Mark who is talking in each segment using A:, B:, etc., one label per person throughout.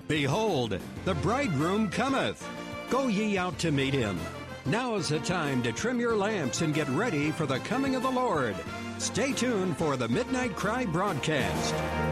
A: Behold, the bridegroom cometh. Go ye out to meet him. Now is the time to trim your lamps and get ready for the coming of the Lord. Stay tuned for the Midnight Cry broadcast.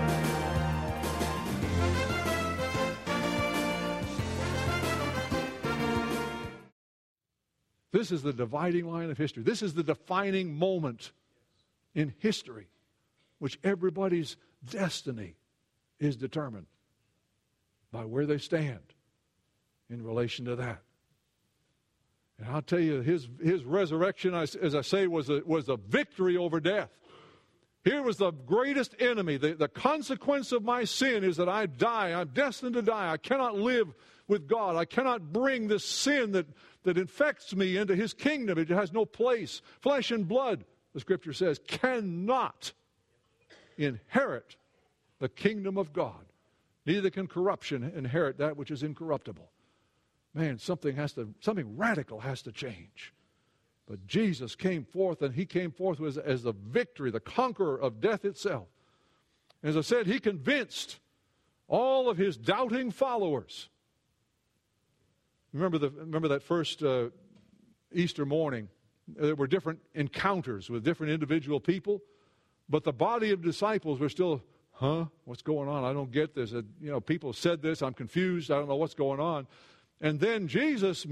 B: This is the dividing line of history. This is the defining moment in history, which everybody's destiny is determined by where they stand in relation to that. And I'll tell you, his resurrection, as I say, was a victory over death. Here was the greatest enemy. The consequence of my sin is that I die. I'm destined to die. I cannot live with God. I cannot bring this sin that infects me into His kingdom. It has no place. Flesh and blood, the Scripture says, cannot inherit the kingdom of God. Neither can corruption inherit that which is incorruptible. Man, something radical has to change. But Jesus came forth, and He came forth as the victory, the conqueror of death itself. And as I said, He convinced all of His doubting followers. Remember that first Easter morning, there were different encounters with different individual people, but the body of disciples were still, what's going on? I don't get this. People said this. I'm confused. I don't know what's going on. And then Jesus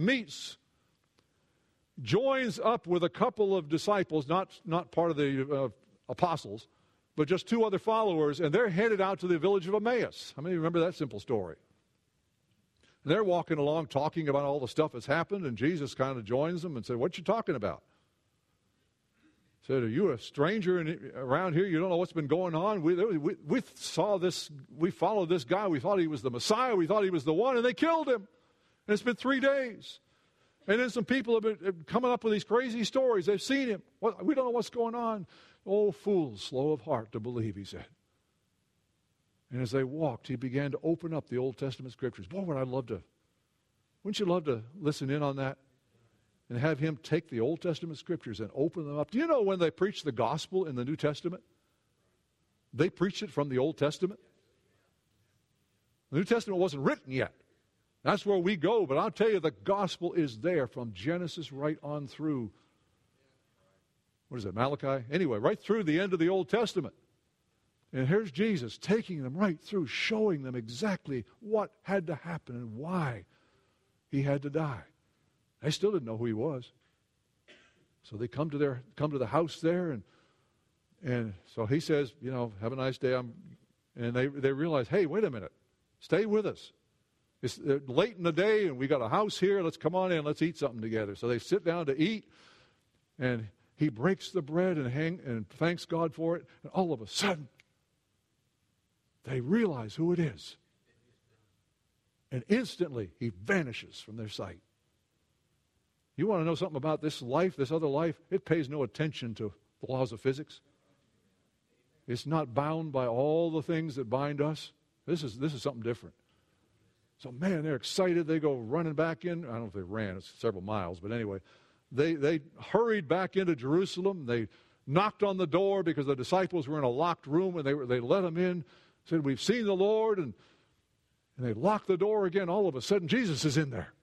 B: joins up with a couple of disciples, not part of the apostles, but just two other followers, and they're headed out to the village of Emmaus. How many remember that simple story? And they're walking along talking about all the stuff that's happened, and Jesus kind of joins them and said, "What you talking about?" He said, "Are you a stranger around here? You don't know what's been going on? We saw this, we followed this guy, we thought he was the Messiah, we thought he was the one, and they killed him. And it's been 3 days. And then some people have been coming up with these crazy stories. They've seen him. We don't know what's going on." "Oh, fools, slow of heart to believe," He said. And as they walked, He began to open up the Old Testament Scriptures. Boy, wouldn't you love to listen in on that? And have Him take the Old Testament Scriptures and open them up. Do you know when they preach the gospel in the New Testament? They preached it from the Old Testament. The New Testament wasn't written yet. That's where we go. But I'll tell you, the gospel is there from Genesis right on through, Malachi? Anyway, right through the end of the Old Testament. And here's Jesus taking them right through, showing them exactly what had to happen and why He had to die. They still didn't know who He was. So they come to the house there, and so He says, "Have a nice day." And they realize, "Hey, wait a minute. Stay with us. It's late in the day, and we got a house here. Let's come on in. Let's eat something together." So they sit down to eat, and He breaks the bread and thanks God for it. And all of a sudden, they realize who it is. And instantly, He vanishes from their sight. You want to know something about this life, this other life? It pays no attention to the laws of physics. It's not bound by all the things that bind us. This is something different. So, man, they're excited. They go running back in. I don't know if they ran. It's several miles. But anyway, they hurried back into Jerusalem. They knocked on the door because the disciples were in a locked room, and they let them in. Said, "We've seen the Lord." And they locked the door again. All of a sudden, Jesus is in there.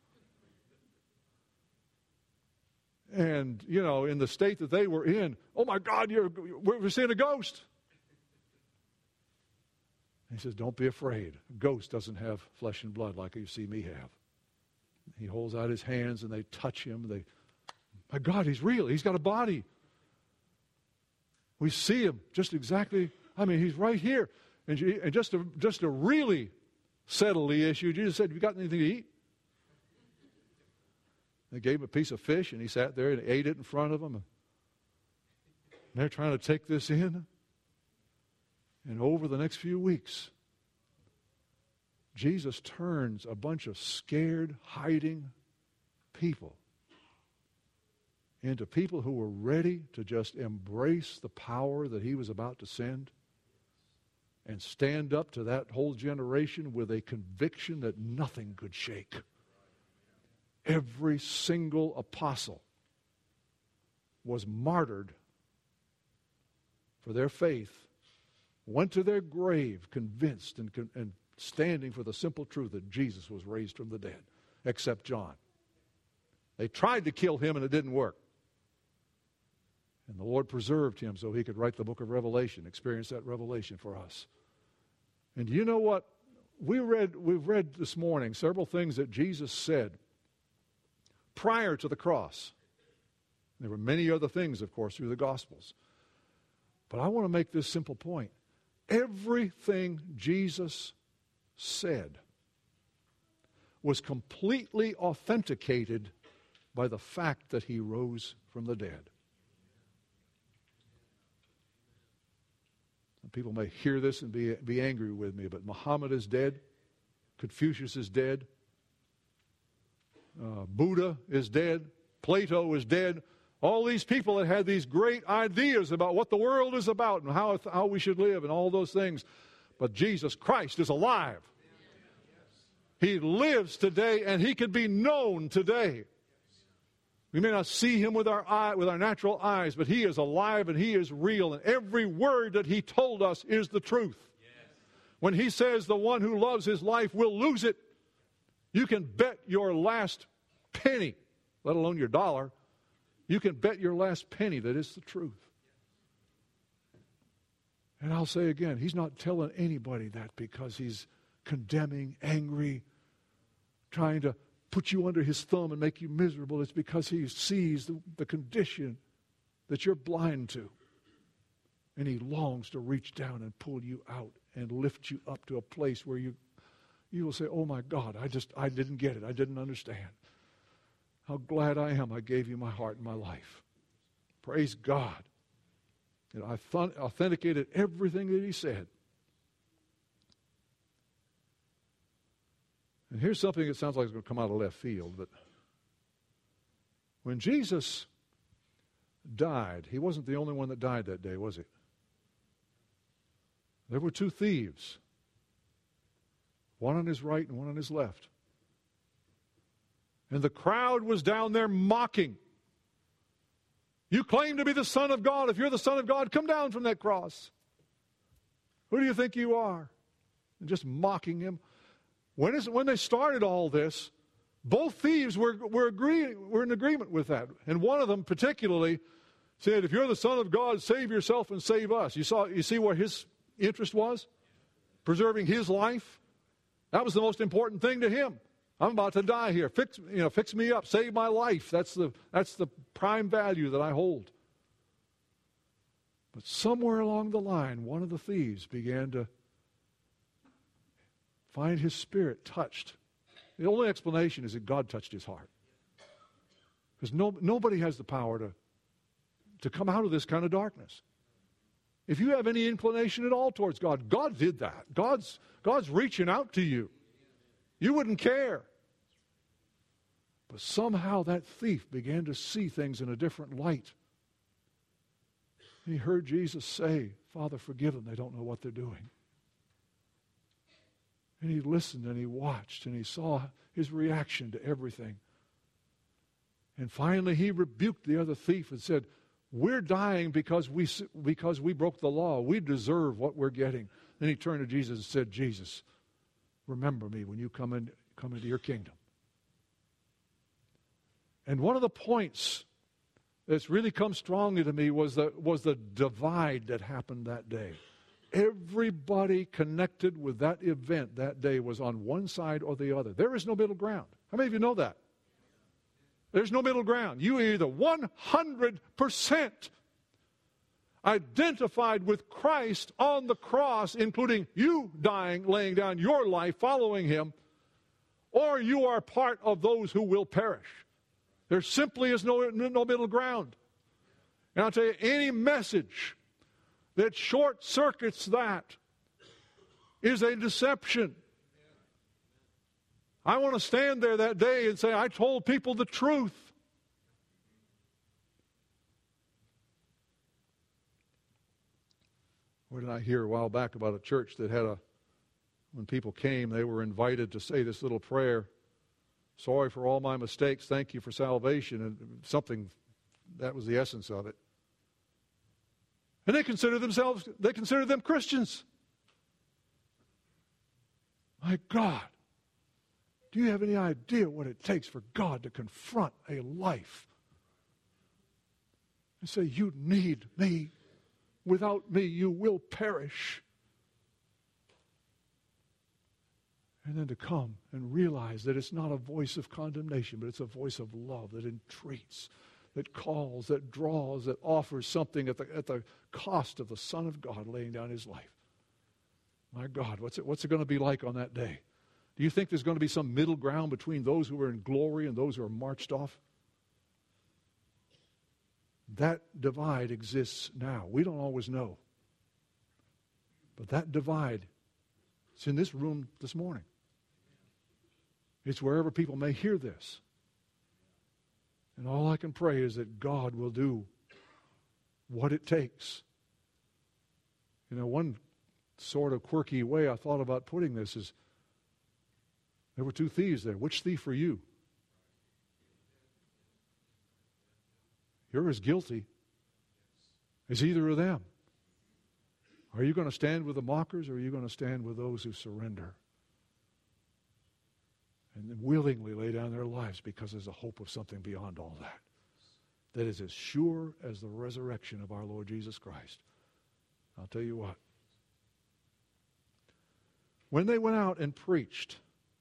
B: And, in the state that they were in, "Oh, my God, we're seeing a ghost." He says, "Don't be afraid. A ghost doesn't have flesh and blood like you see me have." He holds out His hands, and they touch Him. My God, He's real. He's got a body. We see Him just exactly. He's right here. And just to really settle the issue, Jesus said, "Have you got anything to eat?" They gave him a piece of fish, and He sat there and ate it in front of them. And they're trying to take this in. And over the next few weeks, Jesus turns a bunch of scared, hiding people into people who were ready to just embrace the power that He was about to send and stand up to that whole generation with a conviction that nothing could shake. Every single apostle was martyred for their faith, went to their grave convinced and standing for the simple truth that Jesus was raised from the dead, except John. They tried to kill him and it didn't work. And the Lord preserved him so he could write the book of Revelation, experience that revelation for us. And you know what? We've read this morning several things that Jesus said prior to the cross. There were many other things, of course, through the Gospels. But I want to make this simple point. Everything Jesus said was completely authenticated by the fact that he rose from the dead. And people may hear this and be angry with me, but Muhammad is dead. Confucius is dead. Buddha is dead. Plato is dead. All these people that had these great ideas about what the world is about and how we should live and all those things. But Jesus Christ is alive. He lives today and he can be known today. We may not see him with our natural eyes, but he is alive and he is real. And every word that he told us is the truth. When he says the one who loves his life will lose it, you can bet your last penny, let alone your dollar, you can bet your last penny that it's the truth. And I'll say again, he's not telling anybody that because he's condemning, angry, trying to put you under his thumb and make you miserable. It's because he sees the condition that you're blind to. And he longs to reach down and pull you out and lift you up to a place where you will say, oh my God, I didn't get it. I didn't understand. How glad I am I gave you my heart and my life. Praise God. And I authenticated everything that he said. And here's something that sounds like it's going to come out of left field, but when Jesus died, he wasn't the only one that died that day, was he? There were two thieves, one on his right and one on his left. And the crowd was down there mocking. You claim to be the Son of God. If you're the Son of God, come down from that cross. Who do you think you are? And just mocking him. When they started all this, both thieves were in agreement with that. And one of them particularly said, if you're the Son of God, save yourself and save us. You see what his interest was? Preserving his life. That was the most important thing to him. I'm about to die here. Fix me up. Save my life. That's the prime value that I hold. But somewhere along the line, one of the thieves began to find his spirit touched. The only explanation is that God touched his heart. Because nobody has the power to come out of this kind of darkness. If you have any inclination at all towards God, God did that. God's reaching out to you. You wouldn't care. But somehow that thief began to see things in a different light. He heard Jesus say, Father, forgive them. They don't know what they're doing. And he listened and he watched and he saw his reaction to everything. And finally he rebuked the other thief and said, we're dying because we broke the law. We deserve what we're getting. Then he turned to Jesus and said, Jesus, remember me when you come into your kingdom. And one of the points that's really come strongly to me was the divide that happened that day. Everybody connected with that event that day was on one side or the other. There is no middle ground. How many of you know that? There's no middle ground. You are either 100% identified with Christ on the cross, including you dying, laying down your life, following him, or you are part of those who will perish. There simply is no middle ground. And I'll tell you, any message that short circuits that is a deception. I want to stand there that day and say, I told people the truth. Where did I hear a while back about a church that had when people came, they were invited to say this little prayer. Sorry for all my mistakes. Thank you for salvation. And something, that was the essence of it. And they consider them Christians. My God, do you have any idea what it takes for God to confront a life and say, you need me. Without me, you will perish. And then to come and realize that it's not a voice of condemnation, but it's a voice of love that entreats, that calls, that draws, that offers something at the cost of the Son of God laying down his life. My God, what's it going to be like on that day? Do you think there's going to be some middle ground between those who are in glory and those who are marched off? That divide exists now. We don't always know. But that divide is in this room this morning. It's wherever people may hear this. And all I can pray is that God will do what it takes. You know, one sort of quirky way I thought about putting this is, there were two thieves there. Which thief are you? You're as guilty as either of them. Are you going to stand with the mockers, or are you going to stand with those who surrender and willingly lay down their lives because there's a hope of something beyond all that? That is as sure as the resurrection of our Lord Jesus Christ. I'll tell you what. When they went out and preached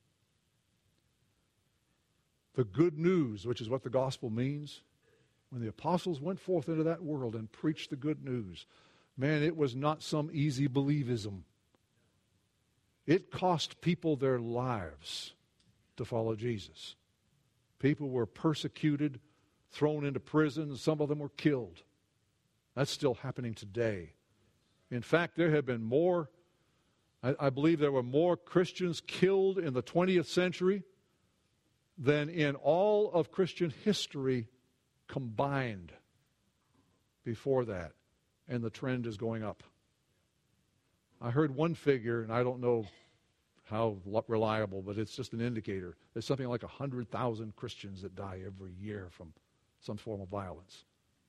B: the good news, which is what the gospel means, when the apostles went forth into that world and preached the good news, man, it was not some easy believism. It cost people their lives to follow Jesus. People were persecuted, thrown into prison. Some of them were killed. That's still happening today. In fact, there have been more, I believe there were more Christians killed in the 20th century than in all of Christian history combined before that. And the trend is going up. I heard one figure, and I don't know how reliable, but it's just an indicator. There's something like 100,000 Christians that die every year from some form of violence.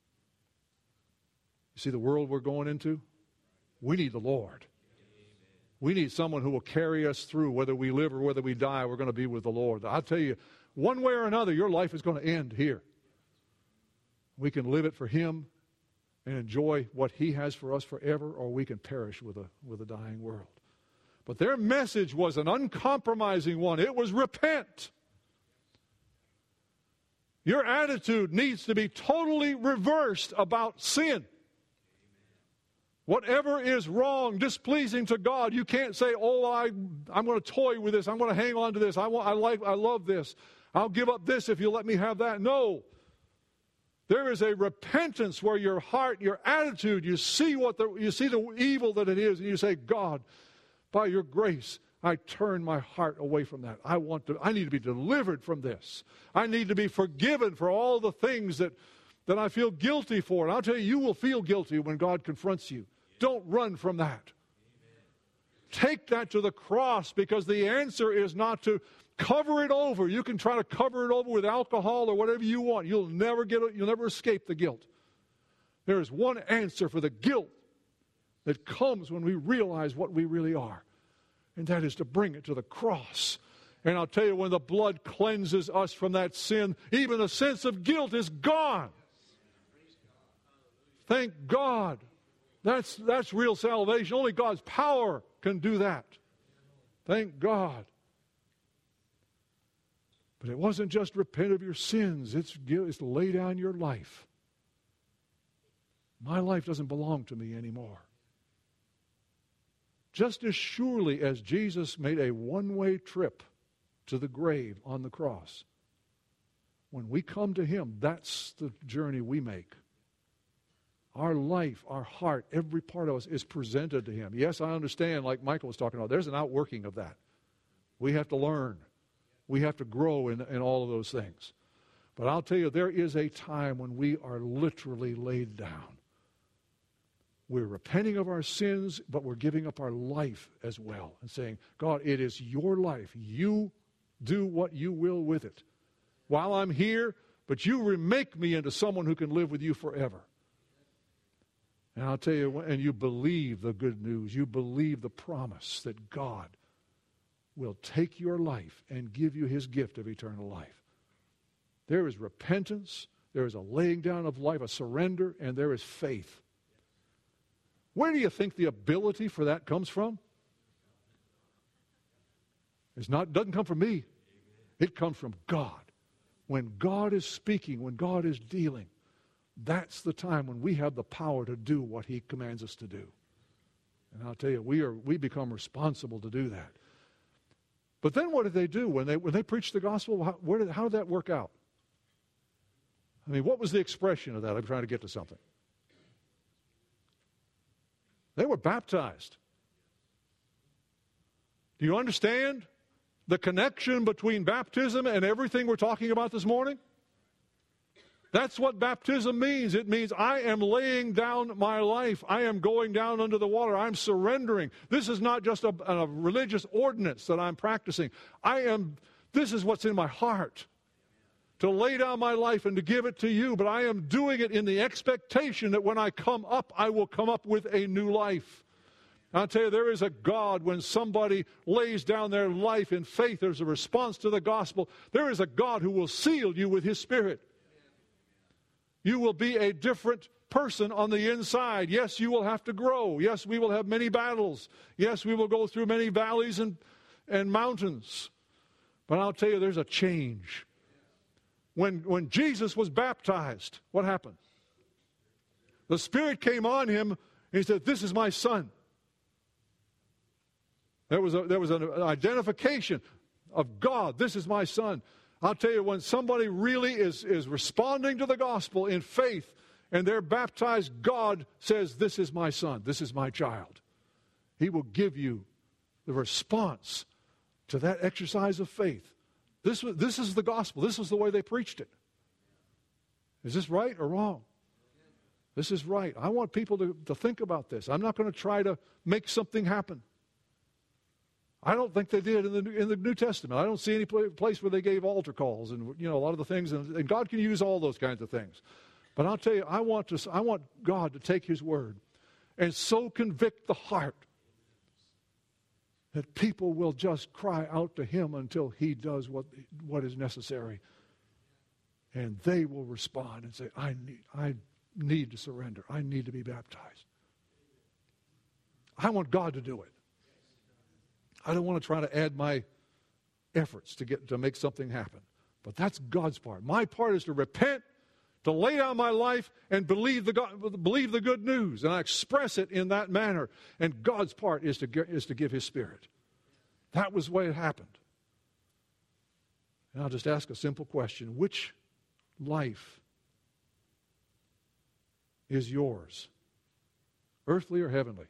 B: You see the world we're going into? We need the Lord. We need someone who will carry us through. Whether we live or whether we die, we're going to be with the Lord. I'll tell you, one way or another, your life is going to end here. We can live it for Him and enjoy what He has for us forever, or we can perish with a dying world. But their message was an uncompromising one. It was repent. Your attitude needs to be totally reversed about sin. Whatever is wrong, displeasing to God, you can't say, oh, I'm going to toy with this. I'm going to hang on to this. I love this. I'll give up this if you let me have that. No. There is a repentance where your heart, your attitude, you see the evil that it is, and you say, God, by your grace, I turn my heart away from that. I need to be delivered from this. I need to be forgiven for all the things that I feel guilty for. And I'll tell you, you will feel guilty when God confronts you. Don't run from that. Take that to the cross, because the answer is not to cover it over. You can try to cover it over with alcohol or whatever you want. You'll never escape the guilt. There is one answer for the guilt that comes when we realize what we really are. And that is to bring it to the cross. And I'll tell you, when the blood cleanses us from that sin, even the sense of guilt is gone. Thank God. That's real salvation. Only God's power can do that. Thank God. But it wasn't just repent of your sins. It's to lay down your life. My life doesn't belong to me anymore. Just as surely as Jesus made a one-way trip to the grave on the cross, when we come to Him, that's the journey we make. Our life, our heart, every part of us is presented to Him. Yes, I understand, like Michael was talking about, there's an outworking of that. We have to learn. We have to grow in all of those things. But I'll tell you, there is a time when we are literally laid down. We're repenting of our sins, but we're giving up our life as well and saying, God, it is your life. You do what you will with it. While I'm here, but you remake me into someone who can live with you forever. And I'll tell you, and you believe the good news. You believe the promise that God will take your life and give you his gift of eternal life. There is repentance, there is a laying down of life, a surrender, and there is faith. Where do you think the ability for that comes from? It doesn't come from me. It comes from God. When God is speaking, when God is dealing, that's the time when we have the power to do what he commands us to do. And I'll tell you, we become responsible to do that. But then what did they do when they preached the gospel? How did that work out? I mean, what was the expression of that? I'm trying to get to something. They were baptized. Do you understand the connection between baptism and everything we're talking about this morning? That's what baptism means. It means I am laying down my life. I am going down under the water. I'm surrendering. This is not just a religious ordinance that I'm practicing. This is what's in my heart, to lay down my life and to give it to you. But I am doing it in the expectation that when I come up, I will come up with a new life. I'll tell you, there is a God when somebody lays down their life in faith. There's a response to the gospel. There is a God who will seal you with his Spirit. You will be a different person on the inside. Yes, you will have to grow. Yes, we will have many battles. Yes, we will go through many valleys and mountains. But I'll tell you, there's a change. When Jesus was baptized, what happened? The Spirit came on him, and he said, "This is my Son." There was an identification of God. This is my Son. I'll tell you, when somebody really is responding to the gospel in faith and they're baptized, God says, "This is my Son. This is my child." He will give you the response to that exercise of faith. This is the gospel. This is the way they preached it. Is this right or wrong? This is right. I want people to think about this. I'm not going to try to make something happen. I don't think they did in the New Testament. I don't see any place where they gave altar calls and a lot of the things. And God can use all those kinds of things. But I'll tell you, I want God to take his word and so convict the heart that people will just cry out to him until he does what is necessary. And they will respond and say, I need to surrender. I need to be baptized. I want God to do it. I don't want to try to add my efforts to make something happen. But that's God's part. My part is to repent, to lay down my life, and believe the good news. And I express it in that manner. And God's part is to give his Spirit. That was the way it happened. And I'll just ask a simple question. Which life is yours? Earthly or heavenly?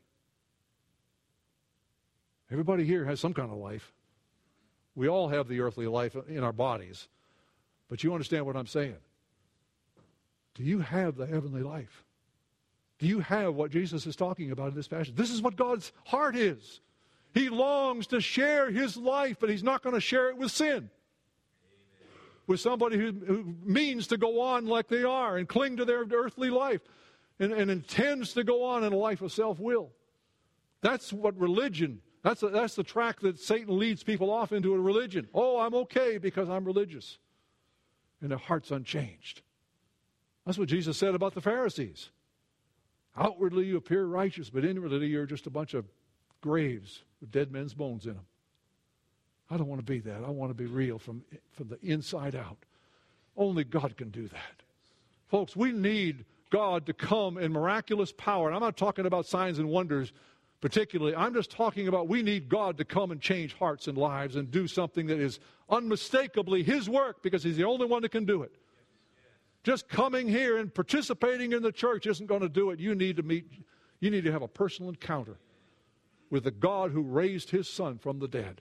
B: Everybody here has some kind of life. We all have the earthly life in our bodies. But you understand what I'm saying. Do you have the heavenly life? Do you have what Jesus is talking about in this passage? This is what God's heart is. He longs to share his life, but he's not going to share it with sin. Amen. With somebody who means to go on like they are and cling to their earthly life and intends to go on in a life of self-will. That's what religion, that's the track that Satan leads people off into, a religion. Oh, I'm okay because I'm religious. And their heart's unchanged. That's what Jesus said about the Pharisees. Outwardly you appear righteous, but inwardly you're just a bunch of graves with dead men's bones in them. I don't want to be that. I want to be real from the inside out. Only God can do that. Folks, we need God to come in miraculous power. And I'm not talking about signs and wonders particularly. I'm just talking about we need God to come and change hearts and lives and do something that is unmistakably his work, because he's the only one that can do it. Just coming here and participating in the church isn't going to do it. You need to have a personal encounter with the God who raised his Son from the dead.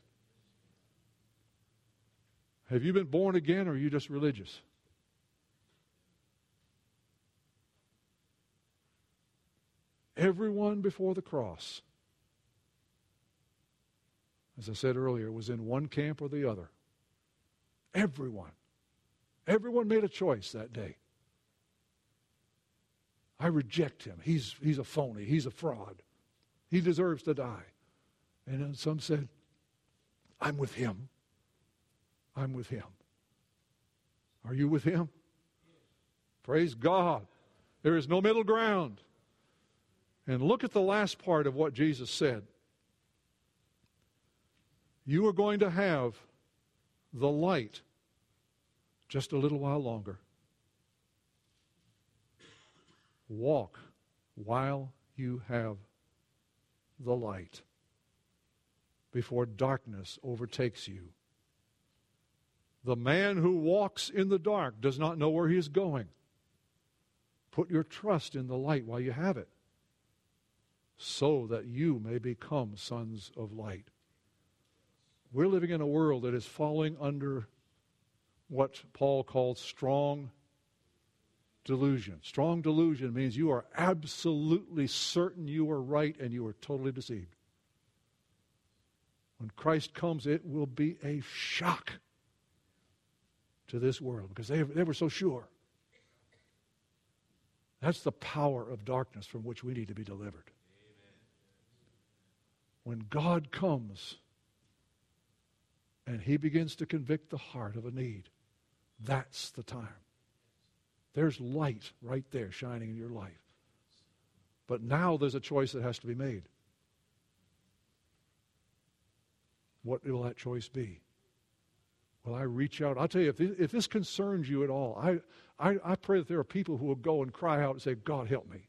B: Have you been born again, or are you just religious? Everyone before the cross, as I said earlier, was in one camp or the other. Everyone. Everyone made a choice that day. I reject him. He's a phony. He's a fraud. He deserves to die. And then some said, I'm with him. I'm with him. Are you with him? Praise God. There is no middle ground. And look at the last part of what Jesus said. You are going to have the light just a little while longer. Walk while you have the light before darkness overtakes you. The man who walks in the dark does not know where he is going. Put your trust in the light while you have it, so that you may become sons of light. We're living in a world that is falling under what Paul calls strong delusion. Strong delusion means you are absolutely certain you are right and you are totally deceived. When Christ comes, it will be a shock to this world because they were so sure. That's the power of darkness from which we need to be delivered. When God comes and he begins to convict the heart of a need, that's the time. There's light right there shining in your life. But now there's a choice that has to be made. What will that choice be? Will I reach out? I'll tell you, if this concerns you at all, I pray that there are people who will go and cry out and say, God, help me.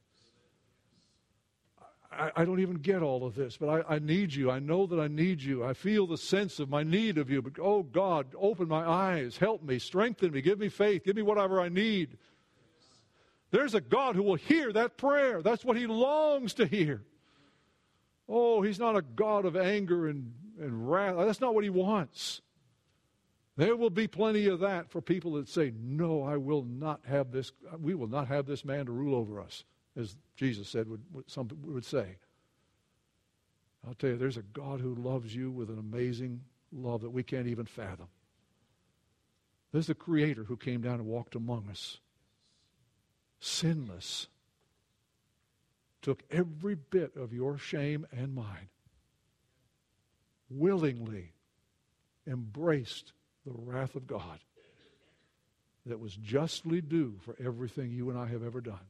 B: I don't even get all of this, but I need you. I know that I need you. I feel the sense of my need of you. But, oh, God, open my eyes. Help me. Strengthen me. Give me faith. Give me whatever I need. There's a God who will hear that prayer. That's what he longs to hear. Oh, he's not a God of anger and wrath. That's not what he wants. There will be plenty of that for people that say, no, I will not have this. We will not have this man to rule over us, as Jesus said, some would say. I'll tell you, there's a God who loves you with an amazing love that we can't even fathom. There's the Creator who came down and walked among us, sinless, took every bit of your shame and mine, willingly embraced the wrath of God that was justly due for everything you and I have ever done.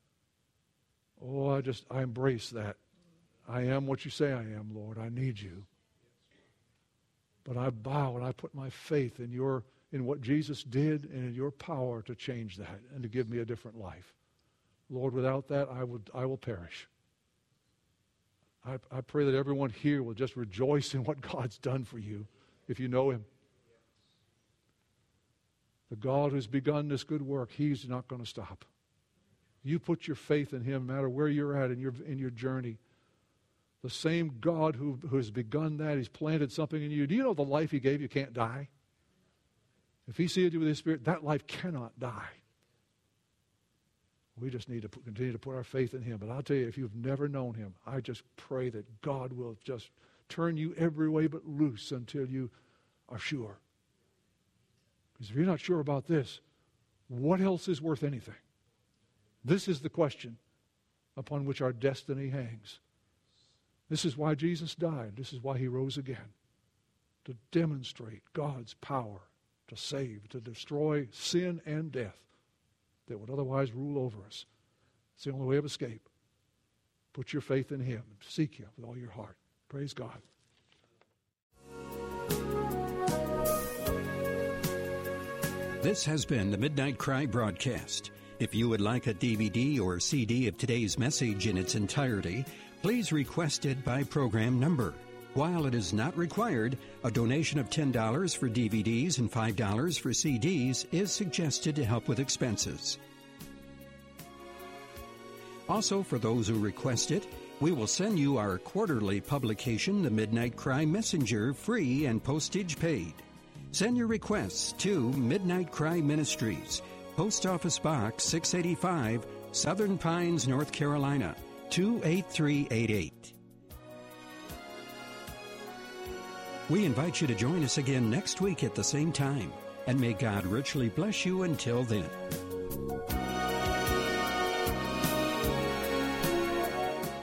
B: Oh, I embrace that. I am what you say I am, Lord. I need you. But I bow and I put my faith in what Jesus did and in your power to change that and to give me a different life. Lord, without that, I will perish. I pray that everyone here will just rejoice in what God's done for you if you know him. The God who's begun this good work, he's not going to stop. You put your faith in him no matter where you're at in your journey. The same God who has begun that, he's planted something in you. Do you know the life he gave you can't die? If he sealed you with his Spirit, that life cannot die. We just need to continue to put our faith in him. But I'll tell you, if you've never known him, I just pray that God will just turn you every way but loose until you are sure. Because if you're not sure about this, what else is worth anything? This is the question upon which our destiny hangs. This is why Jesus died. This is why he rose again. To demonstrate God's power to save, to destroy sin and death that would otherwise rule over us. It's the only way of escape. Put your faith in him. Seek him with all your heart. Praise God.
A: This has been the Midnight Cry broadcast. If you would like a DVD or CD of today's message in its entirety, please request it by program number. While it is not required, a donation of $10 for DVDs and $5 for CDs is suggested to help with expenses. Also, for those who request it, we will send you our quarterly publication, The Midnight Cry Messenger, free and postage paid. Send your requests to Midnight Cry Ministries, Post Office Box 685, Southern Pines, North Carolina, 28388. We invite you to join us again next week at the same time, and may God richly bless you until then.